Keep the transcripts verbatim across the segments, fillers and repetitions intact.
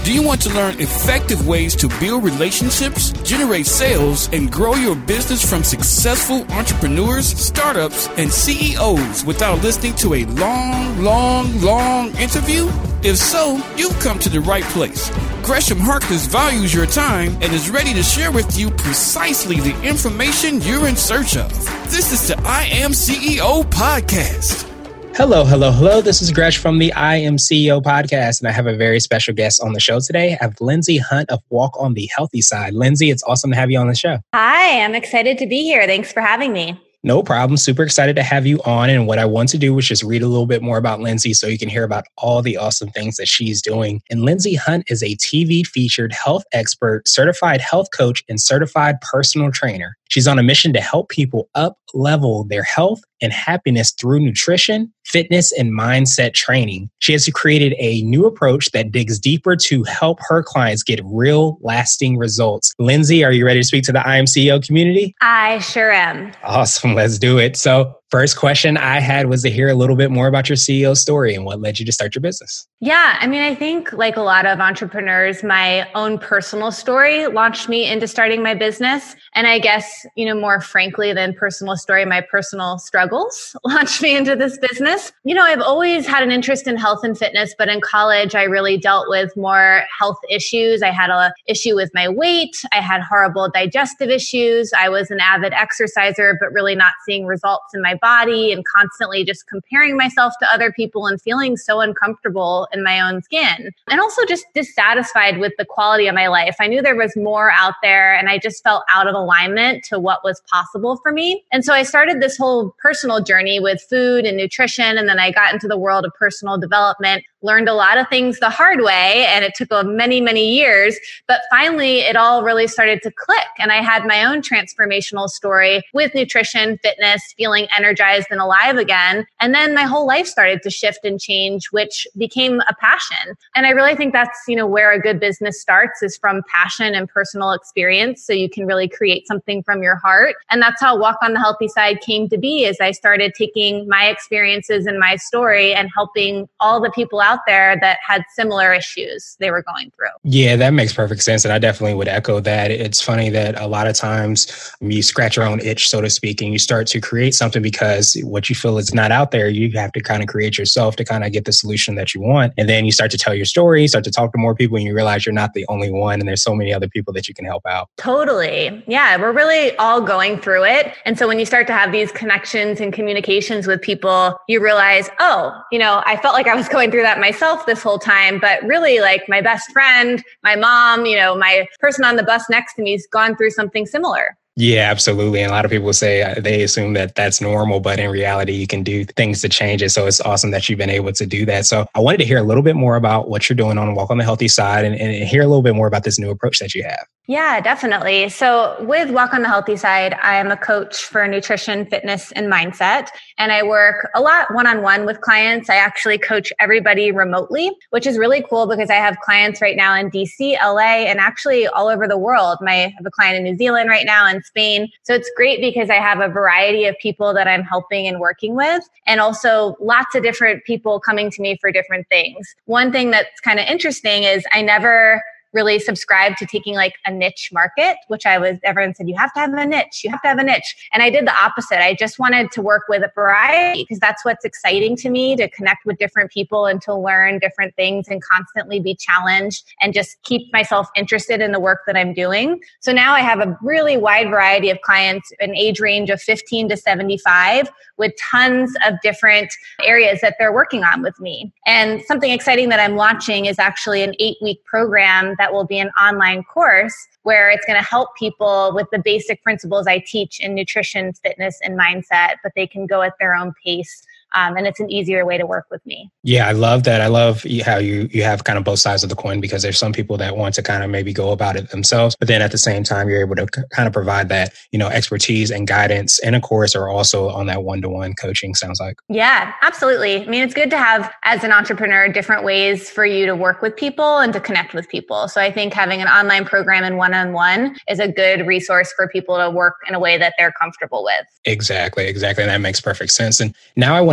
Do you want to learn effective ways to build relationships, generate sales, and grow your business from successful entrepreneurs, startups, and C E Os without listening to a long, long, long interview? If so, you've come to the right place. Gresham Harkless values your time and is ready to share with you precisely the information you're in search of. This is the I Am C E O podcast. Hello, hello, hello. This is Gresh from the I Am C E O podcast, and I have a very special guest on the show today. I have Lindsay Hunt of Walk on the Healthy Side. Lindsay, it's awesome to have you on the show. Hi, I'm excited to be here. Thanks for having me. No problem. Super excited to have you on. And what I want to do was just read a little bit more about Lindsay so you can hear about all the awesome things that she's doing. And Lindsay Hunt is a T V featured health expert, certified health coach, and certified personal trainer. She's on a mission to help people up level their health and happiness through nutrition, fitness, and mindset training. She has created a new approach that digs deeper to help her clients get real, lasting results. Lindsay, are you ready to speak to the I Am C E O community? I sure am. Awesome. Let's do it. So first question I had was to hear a little bit more about your C E O story and what led you to start your business. Yeah, I mean, I think like a lot of entrepreneurs, my own personal story launched me into starting my business. And I guess, you know, more frankly than personal story, my personal struggles launched me into this business. You know, I've always had an interest in health and fitness, but in college, I really dealt with more health issues. I had a issue with my weight. I had horrible digestive issues. I was an avid exerciser, but really not seeing results in my body and constantly just comparing myself to other people and feeling so uncomfortable in my own skin. And also just dissatisfied with the quality of my life. I knew there was more out there and I just felt out of alignment to what was possible for me. And so I started this whole personal journey with food and nutrition. And then I got into the world of personal development, learned a lot of things the hard way. And it took many, many years. But finally, it all really started to click. And I had my own transformational story with nutrition, fitness, feeling energized and alive again. And then my whole life started to shift and change, which became a passion. And I really think that's, you know, where a good business starts is from passion and personal experience. So you can really create something from your heart. And that's how Walk on the Healthy Side came to be, as I started taking my experiences and my story and helping all the people out there that had similar issues they were going through. Yeah, that makes perfect sense. And I definitely would echo that. It's funny that a lot of times you scratch your own itch, so to speak, and you start to create something because what you feel is not out there, you have to kind of create yourself to kind of get the solution that you want. And then you start to tell your story, you start to talk to more people, and you realize you're not the only one. And there's so many other people that you can help out. Totally. Yeah, we're really all going through it. And so when you start to have these connections and communications with people, you realize, oh, you know, I felt like I was going through that myself this whole time, but really like my best friend, my mom, you know, my person on the bus next to me has gone through something similar. Yeah, absolutely. And a lot of people say uh, they assume that that's normal, but in reality, you can do things to change it. So it's awesome that you've been able to do that. So I wanted to hear a little bit more about what you're doing on Walk on the Healthy Side and, and hear a little bit more about this new approach that you have. Yeah, definitely. So with Walk on the Healthy Side, I am a coach for nutrition, fitness, and mindset. And I work a lot one-on-one with clients. I actually coach everybody remotely, which is really cool because I have clients right now in D C, L A, and actually all over the world. My, I have a client in New Zealand right now and Spain. So it's great because I have a variety of people that I'm helping and working with, and also lots of different people coming to me for different things. One thing that's kind of interesting is I never really subscribed to taking like a niche market, which I was, everyone said, you have to have a niche, you have to have a niche. And I did the opposite. I just wanted to work with a variety because that's what's exciting to me, to connect with different people and to learn different things and constantly be challenged and just keep myself interested in the work that I'm doing. So now I have a really wide variety of clients, an age range of fifteen to seventy-five, with tons of different areas that they're working on with me. And something exciting that I'm launching is actually an eight-week program that will be an online course where it's going to help people with the basic principles I teach in nutrition, fitness, and mindset, but they can go at their own pace. Um, and it's an easier way to work with me. Yeah, I love that. I love how you you have kind of both sides of the coin, because there's some people that want to kind of maybe go about it themselves, but then at the same time, you're able to kind of provide that, you know, expertise and guidance in a course, or also on that one-to-one coaching, sounds like. Yeah, absolutely. I mean, it's good to have, as an entrepreneur, different ways for you to work with people and to connect with people. So I think having an online program and one-on-one is a good resource for people to work in a way that they're comfortable with. Exactly, exactly. And that makes perfect sense. And now I want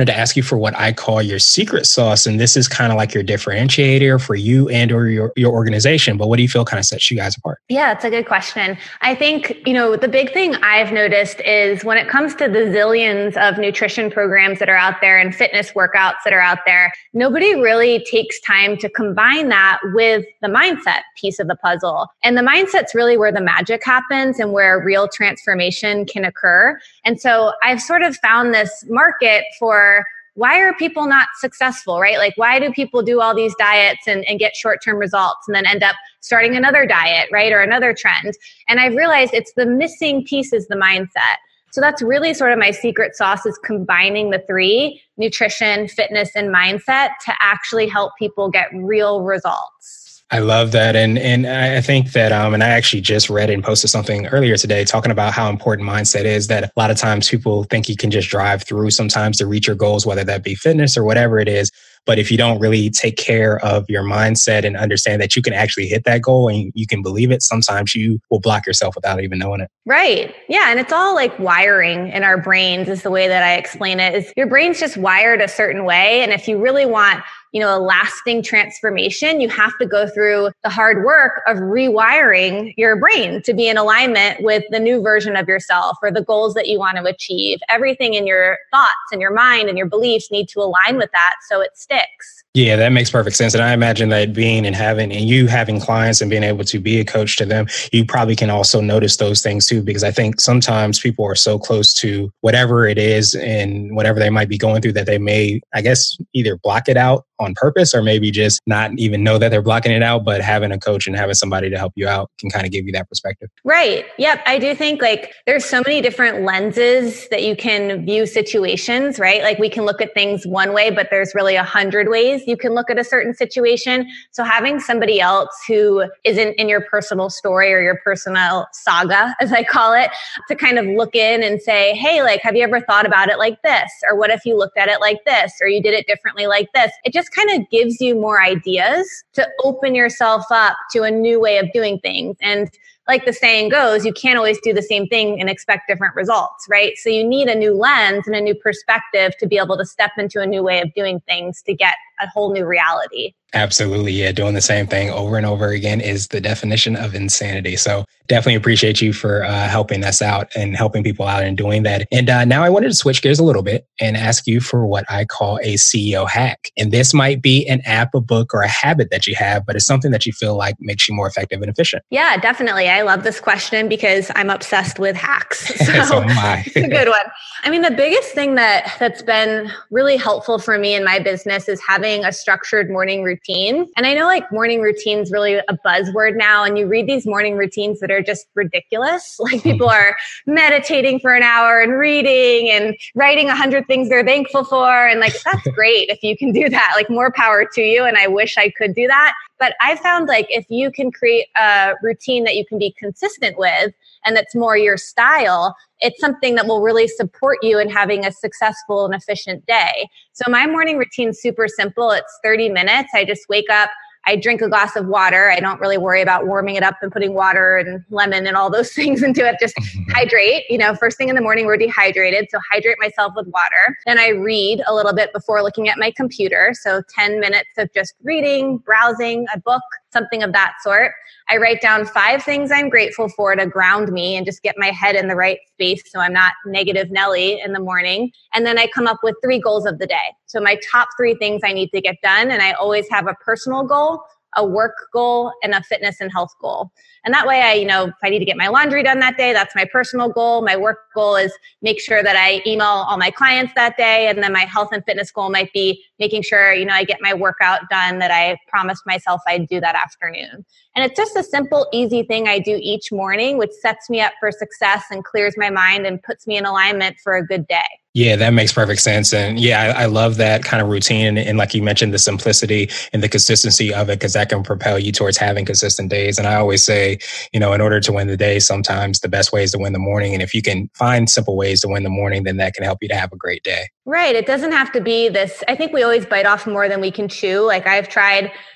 wanted to ask you for what I call your secret sauce. And this is kind of like your differentiator for you and or your, your organization. But what do you feel kind of sets you guys apart? Yeah, it's a good question. I think, you know, the big thing I've noticed is when it comes to the zillions of nutrition programs that are out there and fitness workouts that are out there, nobody really takes time to combine that with the mindset piece of the puzzle. And the mindset's really where the magic happens and where real transformation can occur. And so I've sort of found this market for why are people not successful, right? Like, why do people do all these diets and, and get short-term results and then end up starting another diet, right? Or another trend. And I've realized it's the missing piece is the mindset. So that's really sort of my secret sauce is combining the three, nutrition, fitness, and mindset to actually help people get real results. I love that. And and I think that, um, and I actually just read and posted something earlier today talking about how important mindset is, that a lot of times people think you can just drive through sometimes to reach your goals, whether that be fitness or whatever it is. But if you don't really take care of your mindset and understand that you can actually hit that goal and you can believe it, sometimes you will block yourself without even knowing it. Right. Yeah. And it's all like wiring in our brains is the way that I explain it, is your brain's just wired a certain way. And if you really want, you know, a lasting transformation, you have to go through the hard work of rewiring your brain to be in alignment with the new version of yourself or the goals that you want to achieve. Everything in your thoughts and your mind and your beliefs need to align with that so it sticks. Yeah, that makes perfect sense. And I imagine that being and having, and you having clients and being able to be a coach to them, you probably can also notice those things too, because I think sometimes people are so close to whatever it is and whatever they might be going through that they may, I guess, either block it out on purpose or maybe just not even know that they're blocking it out. But having a coach and having somebody to help you out can kind of give you that perspective. Right. Yep. I do think like there's so many different lenses that you can view situations, right? Like we can look at things one way, but there's really a hundred ways you can look at a certain situation. So having somebody else who isn't in your personal story or your personal saga, as I call it, to kind of look in and say, hey, like, have you ever thought about it like this? Or what if you looked at it like this? Or you did it differently like this? It just kind of gives you more ideas to open yourself up to a new way of doing things. And like the saying goes, you can't always do the same thing and expect different results, right? So you need a new lens and a new perspective to be able to step into a new way of doing things to get a whole new reality. Absolutely. Yeah. Doing the same thing over and over again is the definition of insanity. So definitely appreciate you for uh, helping us out and helping people out and doing that. And uh, now I wanted to switch gears a little bit and ask you for what I call a C E O hack. And this might be an app, a book, or a habit that you have, but it's something that you feel like makes you more effective and efficient. Yeah, definitely. I love this question because I'm obsessed with hacks. So, so am I. It's a good one. I mean, the biggest thing that that's been really helpful for me in my business is having a structured morning routine. And I know like morning routines really a buzzword now, and you read these morning routines that are just ridiculous. Like people are meditating for an hour and reading and writing a hundred things they're thankful for. And like, that's great if you can do that, like more power to you. And I wish I could do that. But I found like if you can create a routine that you can be consistent with and that's more your style, it's something that will really support you in having a successful and efficient day. So my morning routine's super simple. It's thirty minutes. I just wake up. I drink a glass of water. I don't really worry about warming it up and putting water and lemon and all those things into it. Just hydrate. You know, first thing in the morning, we're dehydrated. So hydrate myself with water. Then I read a little bit before looking at my computer. So ten minutes of just reading, browsing, a book, something of that sort. I write down five things I'm grateful for to ground me and just get my head in the right space so I'm not negative Nelly in the morning. And then I come up with three goals of the day. So my top three things I need to get done. And I always have a personal goal, a work goal, and a fitness and health goal. And that way I, you know, if I need to get my laundry done that day, that's my personal goal. My work goal is make sure that I email all my clients that day. And then my health and fitness goal might be making sure, you know, I get my workout done that I promised myself I'd do that afternoon. And it's just a simple, easy thing I do each morning, which sets me up for success and clears my mind and puts me in alignment for a good day. Yeah, that makes perfect sense. And yeah, I, I love that kind of routine. And, and like you mentioned, the simplicity and the consistency of it, because that can propel you towards having consistent days. And I always say, you know, in order to win the day, sometimes the best way is to win the morning. And if you can find simple ways to win the morning, then that can help you to have a great day. Right. It doesn't have to be this. I think we always bite off more than we can chew. Like I've tried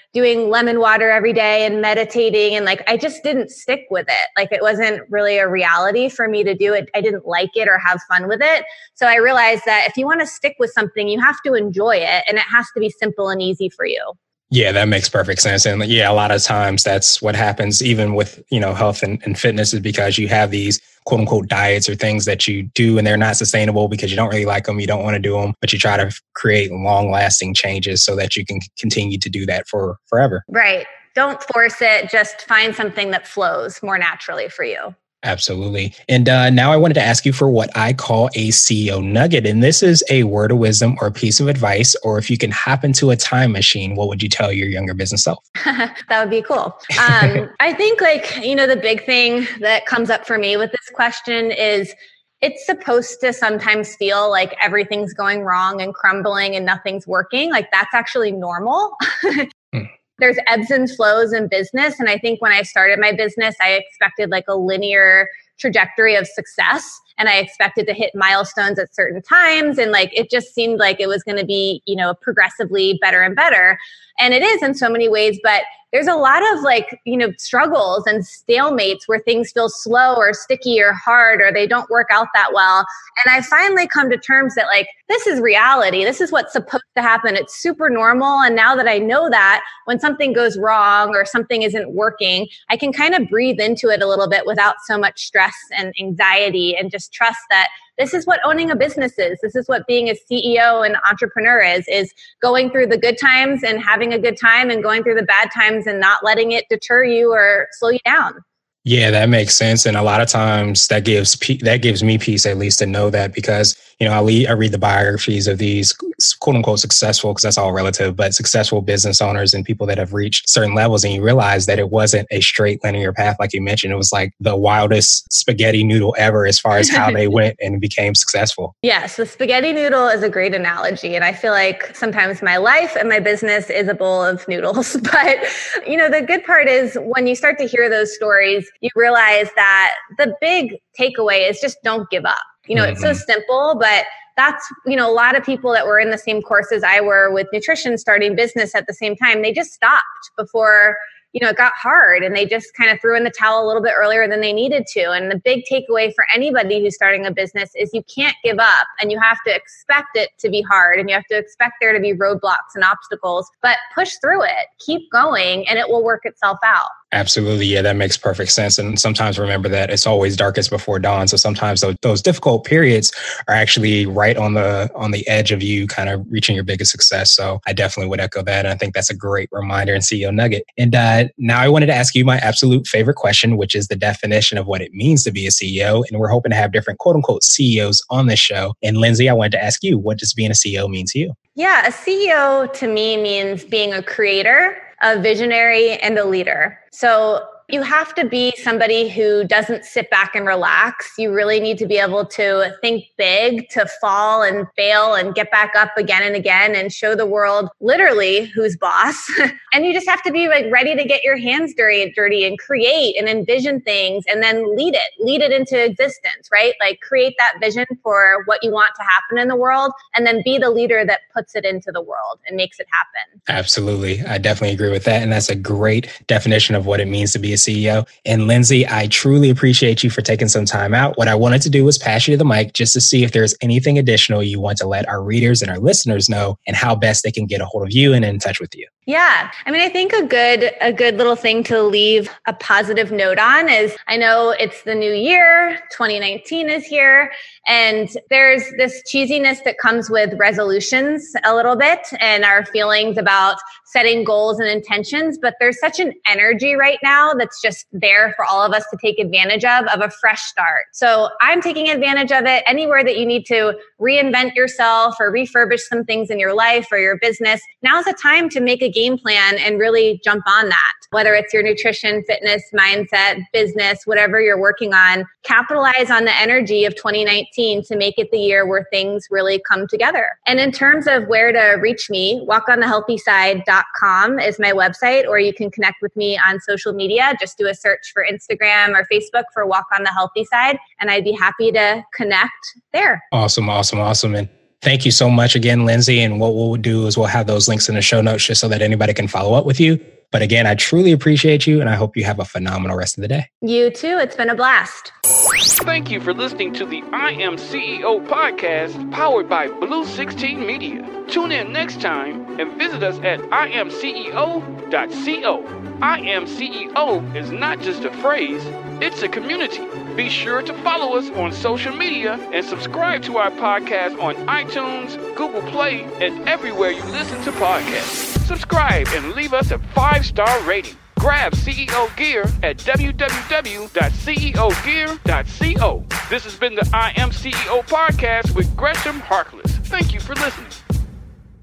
doing lemon water every day and meditating. And like, I just didn't stick with it. Like it wasn't really a reality for me to do it. I didn't like it or have fun with it. So I realized that if you want to stick with something, you have to enjoy it, and it has to be simple and easy for you. Yeah, that makes perfect sense. And yeah, a lot of times that's what happens even with, you know, health and, and fitness, is because you have these quote unquote diets or things that you do and they're not sustainable because you don't really like them. You don't want to do them, but you try to create long lasting changes so that you can continue to do that for forever. Right. Don't force it. Just find something that flows more naturally for you. Absolutely. And uh, now I wanted to ask you for what I call a C E O nugget. And this is a word of wisdom or a piece of advice, or if you can hop into a time machine, what would you tell your younger business self? That would be cool. Um, I think like, you know, the big thing that comes up for me with this question is it's supposed to sometimes feel like everything's going wrong and crumbling and nothing's working. Like that's actually normal. hmm. There's ebbs and flows in business. And I think when I started my business, I expected like a linear trajectory of success. And I expected to hit milestones at certain times. And like, it just seemed like it was going to be, you know, progressively better and better. And it is in so many ways, but there's a lot of like, you know, struggles and stalemates where things feel slow or sticky or hard, or they don't work out that well. And I finally come to terms that like, this is reality. This is what's supposed to happen. It's super normal. And now that I know that, when something goes wrong or something isn't working, I can kind of breathe into it a little bit without so much stress and anxiety, and just trust that this is what owning a business is. This is what being a C E O and entrepreneur is, is going through the good times and having a good time, and going through the bad times and not letting it deter you or slow you down. Yeah, that makes sense. And a lot of times that gives that gives me peace, at least, to know that, because, you know, I read, I read the biographies of these quote unquote successful, because that's all relative, but successful business owners and people that have reached certain levels. And you realize that it wasn't a straight linear path. Like you mentioned, it was like the wildest spaghetti noodle ever as far as how they went and became successful. Yes, the spaghetti noodle is a great analogy. And I feel like sometimes my life and my business is a bowl of noodles. But, you know, the good part is when you start to hear those stories, you realize that the big takeaway is just don't give up. You know, mm-hmm. It's so simple, but that's, you know, a lot of people that were in the same course as I were with nutrition, starting business at the same time, they just stopped before, you know, it got hard, and they just kind of threw in the towel a little bit earlier than they needed to. And the big takeaway for anybody who's starting a business is you can't give up, and you have to expect it to be hard, and you have to expect there to be roadblocks and obstacles, but push through it, keep going, and it will work itself out. Absolutely. Yeah, that makes perfect sense. And sometimes remember that it's always darkest before dawn. So sometimes those, those difficult periods are actually right on the on the edge of you kind of reaching your biggest success. So I definitely would echo that. And I think that's a great reminder and C E O nugget. And uh, now I wanted to ask you my absolute favorite question, which is the definition of what it means to be a C E O. And we're hoping to have different quote unquote C E Os on this show. And Lindsay, I wanted to ask you, what does being a C E O mean to you? Yeah, a C E O to me means being a creator, a visionary, and a leader. So you have to be somebody who doesn't sit back and relax. You really need to be able to think big, to fall and fail and get back up again and again and show the world literally who's boss. And you just have to be like ready to get your hands dirty, dirty and create and envision things, and then lead it, lead it into existence, right? Like create that vision for what you want to happen in the world, and then be the leader that puts it into the world and makes it happen. Absolutely. I definitely agree with that. And that's a great definition of what it means to be a C E O. And Lindsay, I truly appreciate you for taking some time out. What I wanted to do was pass you the mic just to see if there's anything additional you want to let our readers and our listeners know, and how best they can get a hold of you and in touch with you. Yeah. I mean, I think a good, a good little thing to leave a positive note on is, I know it's the new year, twenty nineteen is here, and there's this cheesiness that comes with resolutions a little bit, and our feelings about setting goals and intentions, but there's such an energy right now that's just there for all of us to take advantage of, of a fresh start. So I'm taking advantage of it. Anywhere that you need to reinvent yourself or refurbish some things in your life or your business, now's the time to make a game plan and really jump on that. Whether it's your nutrition, fitness, mindset, business, whatever you're working on, capitalize on the energy of twenty nineteen to make it the year where things really come together. And in terms of where to reach me, walk on the healthy side dot com is my website, or you can connect with me on social media. Just do a search for Instagram or Facebook for Walk on the Healthy Side, and I'd be happy to connect there. Awesome, awesome, awesome. And Thank you so much again, Lindsay. And what we'll do is we'll have those links in the show notes just so that anybody can follow up with you. But again, I truly appreciate you, and I hope you have a phenomenal rest of the day. You too. It's been a blast. Thank you for listening to the I Am C E O podcast powered by Blue sixteen Media. Tune in next time and visit us at I am C E O dot co. I Am C E O is not just a phrase, it's a community. Be sure to follow us on social media and subscribe to our podcast on iTunes, Google Play, and everywhere you listen to podcasts. Subscribe and leave us a five-star rating. Grab C E O gear at w w w dot c e o gear dot co. This has been the I Am C E O podcast with Gresham Harkless. Thank you for listening.